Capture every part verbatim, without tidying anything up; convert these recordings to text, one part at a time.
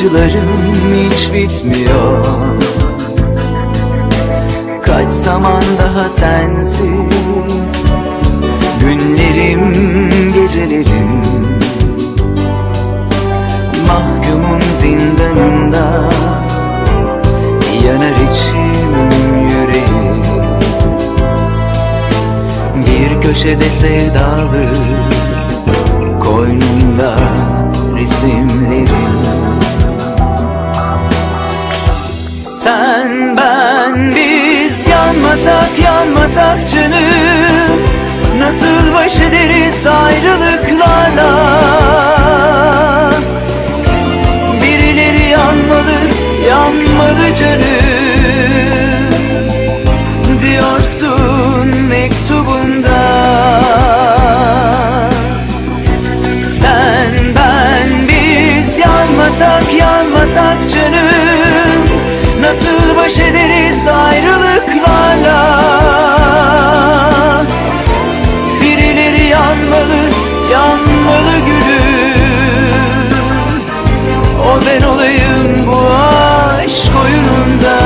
acılarım hiç bitmiyor. Kaç zaman daha sensiz, günlerim, gecelerim. Mahkumum zindanında, yanar içim yüreğim. Bir köşede sevdalı, koynumda resimlerim. Sen, ben, biz yanmasak yanmasak canım, nasıl baş ederiz ayrılıklarla? Birileri yanmalı, yanmalı canım, diyorsun mektubunda. Sen, ben, biz yanmasak yanmasak canım, nasıl baş ederiz ayrılıklarla? Birileri yanmalı, yanmalı gülüm. O ben olayım bu aşk oyununda.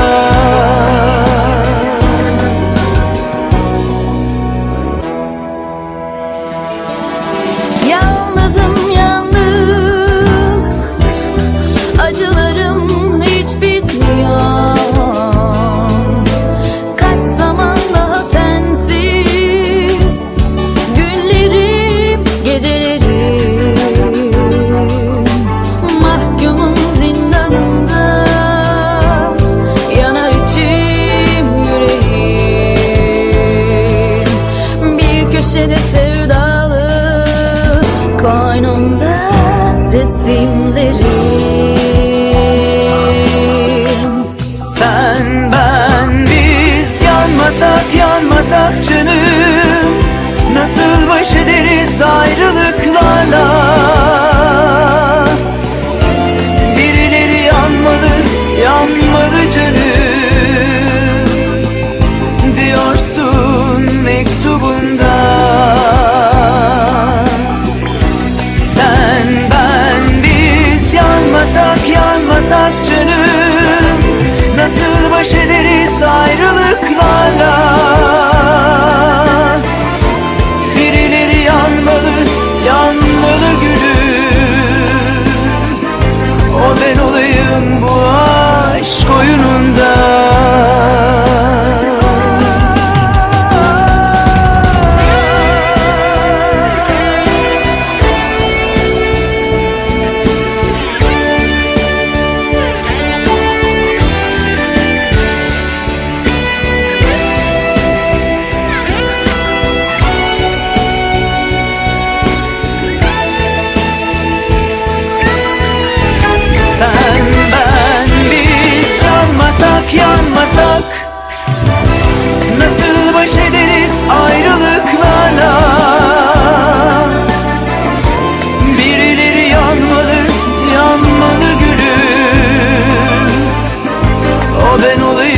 Yalnızım yalnız, acılarım hiç bitmiyor. Kaç zaman daha sensiz, günlerim, gecelerim. Mahkumum zindanında, yanar içim yüreğim. Bir köşede sevdalı, koynumda resimlerim. Sen, ben, biz yanmasak yanmasak canım, nasıl baş ederiz ayrılıklarla? Birileri yanmalı, yanmalı canım, diyorsun mektubunda. Sen, ben, biz yanmasak yanmasak canım, nasıl baş ederiz ayrılıklarla? Birileri yanmalı, yanmalı gülüm. O ben olayım bu aşk oyununda. Sen, ben, biz yanmasak yanmasak, nasıl baş ederiz ayrılıklarla? Birileri yanmalı, yanmalı gülüm. O ben olayım